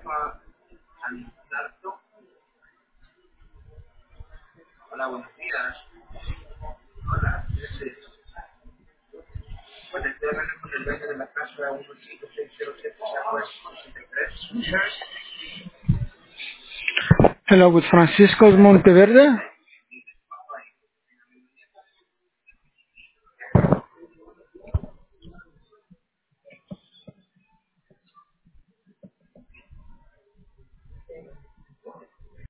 Hola, buenos días. Bueno, estoy hablando con el dueño de la casa 15607 Southwest 83. Hello, with Francisco Monteverde.